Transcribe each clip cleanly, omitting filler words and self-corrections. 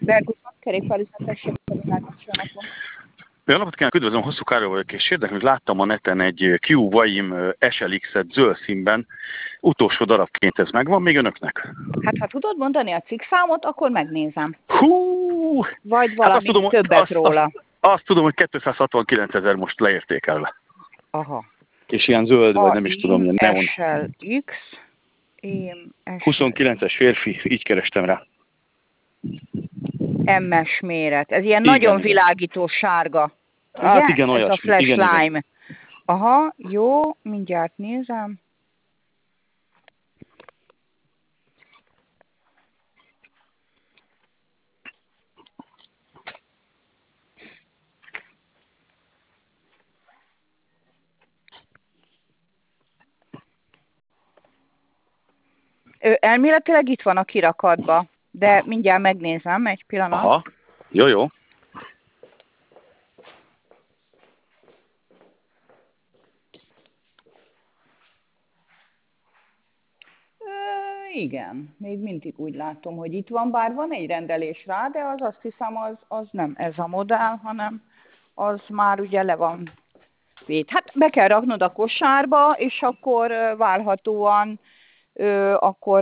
Berguson, kerékpárüzletes napon. Jó napot kívánok, üdvözlöm, Hosszú Károly vagyok, és érdekül, hogy láttam a neten egy Q Vaim SLX-et zöld színben. Utolsó darabként ez megvan még önöknek? Hát ha tudod mondani a cikkszámot, akkor megnézem. Hú! Vagy valami azt tudom, többet róla. Azt tudom, hogy 269 000 most leértékelve. Aha. És ilyen zöld, vagy nem is tudom, ilyen neon. SLX. 29-es férfi, így kerestem rá. MS méret. Ez ilyen Igen, nagyon igen. világító sárga. Hát ugye? igen, Ez olyasmi. a flash Igen, lime. igen. Aha, jó, mindjárt nézem. Elméletileg itt van a kirakatba, de mindjárt megnézem, egy pillanat. Aha, jó, jó. Igen, még mindig úgy látom, hogy itt van, bár van egy rendelés rá, de az azt hiszem, az nem ez a modell, hanem az már ugye le van véd. Hát be kell raknod a kosárba, és akkor várhatóan akkor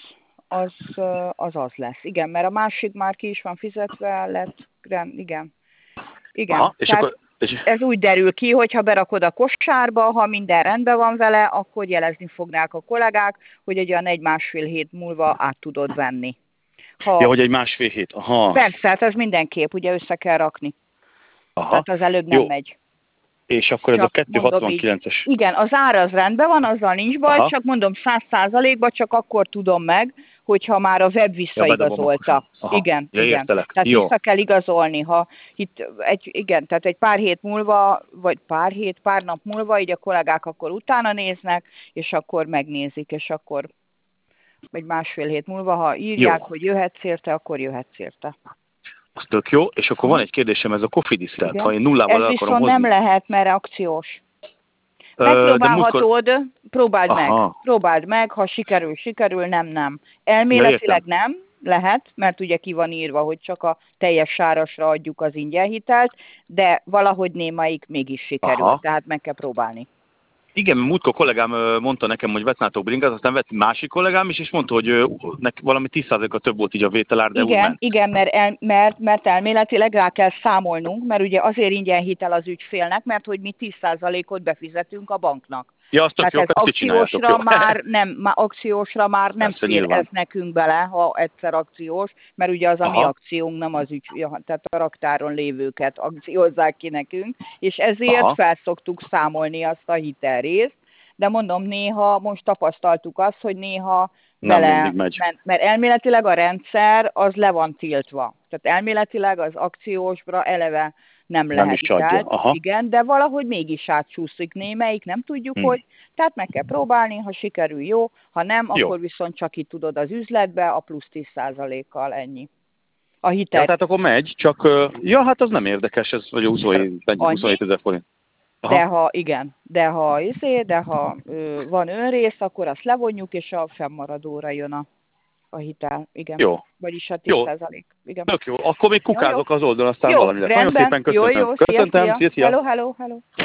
az lesz. Igen, mert a másik már ki is van fizetve, lett, igen. Igen, Aha, és akkor... ez úgy derül ki, hogy ha berakod a kosárba, ha minden rendben van vele, akkor jelezni fognák a kollégák, hogy egy olyan 1-1,5 hét múlva át tudod venni. Ja, hogy egy 1,5 hét, aha. Persze, hát ez mindenképp, ugye össze kell rakni. Aha. Tehát az előbb nem jó. megy. És akkor ez a 269-es. Igen, az ára az rendben van, azzal nincs baj, aha. csak mondom 100%-ban csak akkor tudom meg, hogyha már a web visszaigazolta. Igen, ja, igen. Értelek. Tehát jó. vissza kell igazolni, ha itt tehát egy pár hét múlva, vagy pár nap múlva, így a kollégák akkor utána néznek, és akkor megnézik, és akkor egy 1,5 hét múlva, ha írják, hogy jöhetsz érte, akkor jöhetsz érte. Az tök jó, és akkor van egy kérdésem, ez a Cofidis-tel, ha én nullával el akarom hozni. Ez viszont nem lehet, mert akciós. Megpróbálhatod, próbáld meg, ha sikerül, nem. Elméletileg nem lehet, mert ugye ki van írva, hogy csak a teljes árasra adjuk az ingyenhitelt, de valahogy némelyik mégis sikerül, tehát meg kell próbálni. Igen, múltkor kollégám mondta nekem, hogy vett nátok bringát, aztán vett másik kollégám is, és mondta, hogy valami 10%-a több volt így a vételár, de igen, úgy ment. Igen, mert elméletileg rá kell számolnunk, mert ugye azért ingyen hitel az ügyfélnek, mert hogy mi 10%-ot befizetünk a banknak. Ja, azt tök jó, akciósra már nem fér ez nekünk bele, ha egyszer akciós, mert ugye az a mi akciónk, nem az tehát a raktáron lévőket akciózzák ki nekünk, és ezért felszoktuk számolni azt a hitelrészt, de mondom, néha most tapasztaltuk azt, hogy néha mert elméletileg a rendszer az le van tiltva. Tehát elméletileg az akciósra eleve nem lehet hitelt, igen, de valahogy mégis átcsúszik némelyik, nem tudjuk, hogy, tehát meg kell próbálni, ha sikerül jó, ha nem, akkor viszont csak itt tudod az üzletbe, a plusz 10%-kal ennyi. A hitel. Ja, tehát akkor megy, csak, hát az nem érdekes, ez vagy 27 000 forint. De ha van önrész, akkor azt levonjuk, és a fennmaradóra jön a hitel. Igen. Jó. Vagyis a 10%. Igen. Tök jó. Akkor még kukázok az oldalon, aztán valami lesz. Rendben. Nagyon szépen köszönöm. Jó, köszöntem. szia. Hello.